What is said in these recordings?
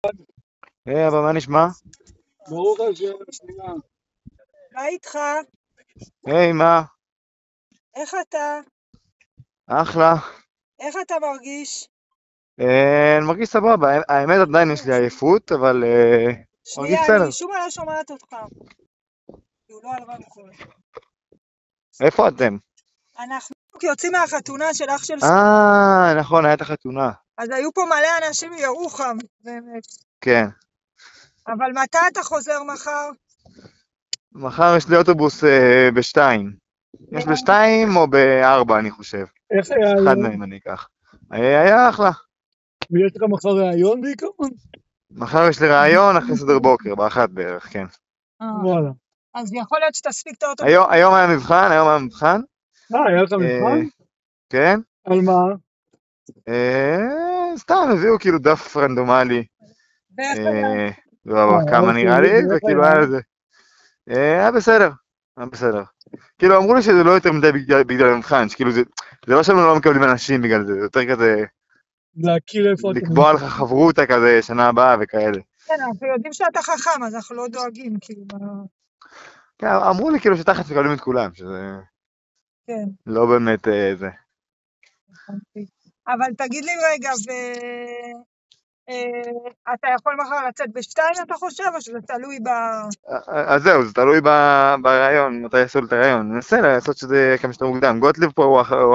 היי, אבא, מה נשמע? ברוך השם, שנייה. מה איתך? היי, מה? איך אתה? אחלה. איך אתה מרגיש? אני מרגיש סבבה, האמת עדיין יש לי עייפות, אבל מרגיש שנייה, בסדר. אני שוב לא שומעת אותך. כי הוא לא על רמקול. איפה אתם? אנחנו יוצאים מהחתונה של אח של נכון, הייתה חתונה. אז היו פה מלא אנשים מירוחם, באמת. כן. אבל מתי אתה חוזר מחר? מחר יש לי אוטובוס בשתיים. יש בשתיים או בארבע, אני חושב. איך היה אחד היום? מהם אני אקח. היה אחלה. ויש לך מחר ראיון בעיקרון? מחר יש לי רעיון אחרי סדר בוקר, באחת בערך, כן. וואלה. אז יכול להיות שתספיק את האוטובוס. היום היה מבחן. היה לך מבחן? כן. על מה? סתם הביאו כאילו דף רנדומלי. ואיך היה? כמה נראה לי, ואיך וכאילו היה? היה לזה. היה בסדר, היה בסדר. כאילו אמרו לי שזה לא יותר מדי בגלל המבחן, שכאילו זה לא שהם לא מקבלים אנשים בגלל זה, זה יותר כזה להכיר איפה אתה לקבוע לך חברותה כזה שנה הבאה וכאלה. כן, אנחנו יודעים שאתה חכם, אז אנחנו לא דואגים, כאילו. כן, אמרו לי כאילו שתחת מקבלים את כולם, שזה כן. לא באמת זה. אבל תגיד לי רגע, אתה יכול מחר לצאת בשתיים, אתה חושב, או שזה תלוי אז זהו, זה תלוי ברעיון, מתי יעשו לי את הרעיון. ננסה לעשות שזה יהיה כמה שיותר מוקדם. גוטליב פה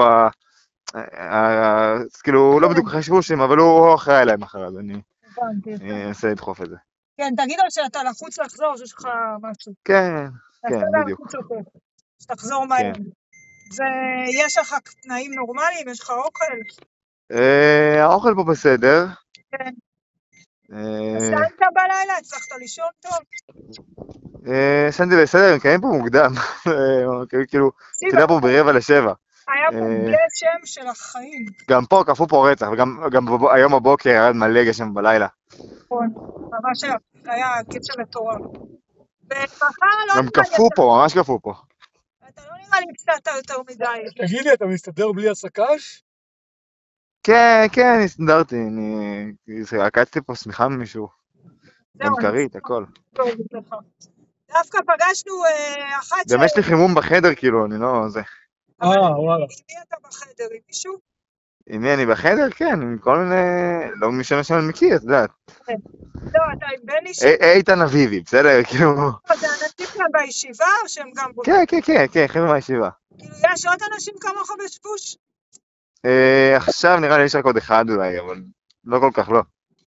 כאילו, לא בדיוק חשבו שם, אבל הוא אחראי עליהם מחר, אז אני אנסה לדחוף את זה. כן, תגיד לו שאתה לחוץ לחזור, שיש לך משהו. כן, בדיוק. שתחזור מהר. כן. ויש לך תנאים נורמליים? יש לך אוכל? האוכל פה בסדר. כן. ישנת בלילה? הצלחת לישון טוב? ישנתי בסדר, הם קיימים פה מוקדם. כאילו, אתה יודע פה ב6:45. היה פה גשם של החיים. גם פה, קפוא פה רצח, וגם היום בבוקר ירד מלא גשם בלילה. נכון, ממש היה גשם מטורף. ומחר לא גם קפוא פה, ממש קפוא פה. אתה לא נראה לי קצת יותר מדי. תגיד לי, אתה מסתדר בלי הסק"ש? כן, הסתדרתי, עקצתי פה שמיכה ממישהו. גם כרית, הכל. דווקא פגשנו אחת גם יש לי חימום בחדר, כאילו, אני לא זה. וואלה. עם מי אתה בחדר? עם מישהו? עם מי אני בחדר? כן, עם כל מיני... לא משנה שאני מכיר, את יודעת. לא, אתה עם בני איתן אביבי, בסדר? כאילו... זה אנשים כאן בישיבה או שהם גם כן, חבר'ה מהישיבה. כאילו יש עוד אנשים כמוך בשפוש? עכשיו נראה לי יש רק עוד אחד אולי, אבל לא כל כך, לא.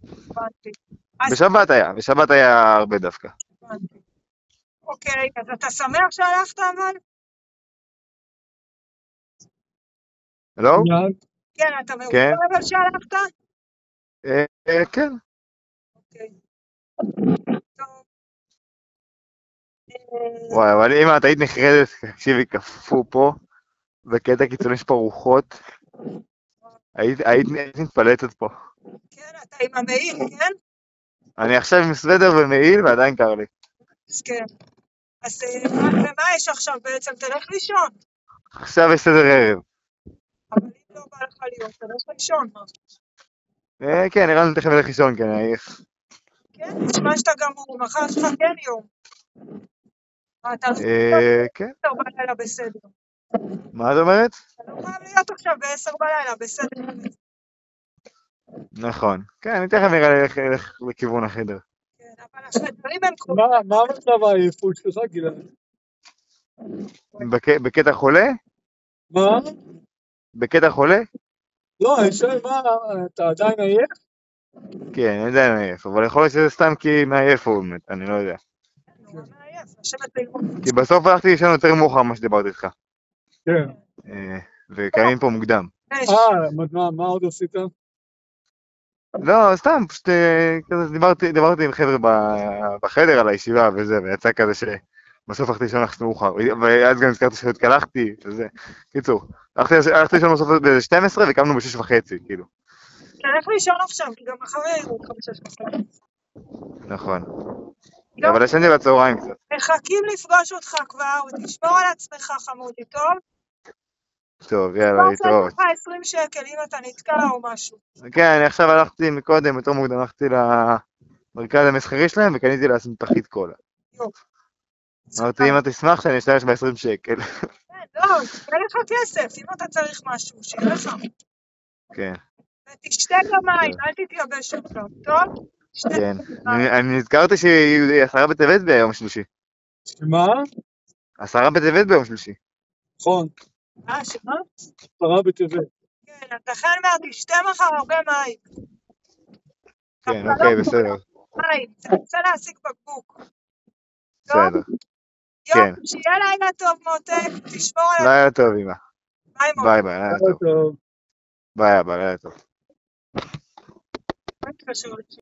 בשבת היה הרבה דווקא. אוקיי, אז אתה שמח שהלכת אבל? לא? כן, אתה מרוצה אבל שהלכת? כן. אוקיי. טוב. וואי, אבל אם את היית נחרדת, תקשיבי, קפוא פה, בקטע קיצוני יש פה רוחות, היית מתפלטת פה. כן, אתה עם המעיל, כן? אני עכשיו עם סוודר ומעיל ועדיין קר לי. כן. אז ומה יש עכשיו בעצם? תלך לישון. עכשיו יש סדר ערב. אבל אם לא בא לך להיות, תלך לישון. כן, נראה לי תכף אלך לישון, כן, עייף. כן, נשמע שאתה גמור, מחר שלך כן יום. אתה לא כן. 10 בלילה בסדר. מה את אומרת? אתה לא חייב להיות עכשיו ב10 בלילה בסדר. נכון. כן, אני תכף נראה לי אלך לכיוון החדר. כן, אבל החדרים הם קרובים. מה המצב העייפות שלך, גלעד? בקטע חולה? מה? בקטע חולה? לא, אני שואל מה, אתה עדיין עייף? כן, אני עדיין עייף, אבל יכול להיות שזה סתם כי מעייף הוא באמת, אני לא יודע. נורא מעייף, לשבת ללמוד. כי בסוף הלכתי לישון יותר מאוחר ממה שדיברתי איתך. כן. וקיימים פה מוקדם. מה עוד עשית? לא, סתם, פשוט כזה דיברתי עם חבר'ה בחדר על הישיבה וזה, ויצא כזה שבסוף הלכתי לישון יחסית מאוחר, ואז גם הזכרתי שהתקלחתי וזה. קיצור, הלכתי לישון בסוף ב12 וקמנו ב6:30, כאילו. תלך לישון עכשיו, כי גם מחר יראו אותך ב6:30. נכון. אבל ישנתי בצהריים קצת. מחכים לפגוש אותך כבר, ותשמור על עצמך חמודי, טוב? טוב, יאללה, להתראות. יש לך 20 שקל אם אתה נתקע או משהו. כן, אני עכשיו הלכתי מקודם, יותר מוקדם, הלכתי במרכז המסחרי שלהם, וקניתי לעצמי פחית קולה. יופי. אמרתי, אמא תשמח שאני אשתמש ב-20 שקל. כן, לא, שיהיה לך כסף, אם אתה צריך משהו, שיהיה לך. כן, ותשתה גם מים, אל תתייבש עכשיו, טוב? תשתה כן. גם מים. אני נזכרתי שהיא 10 בטבת ביום שלישי. שמה? 10 בטבת ביום שלישי. נכון, שמה? 10 בטבת. כן, אז לכן אומר, תשתה מחר הרבה מים. כן, אבל אוקיי, לא בסדר. מים, תנסה להשיג בקבוק. טוב? בסדר. כן. יופי, שיהיה לילה טוב, מותק, תשמור על לילה טוב, אמא. ביי, מותק. ביי ביי, לילה טוב. טוב. ביי אבא, לילה טוב. מה התקשר?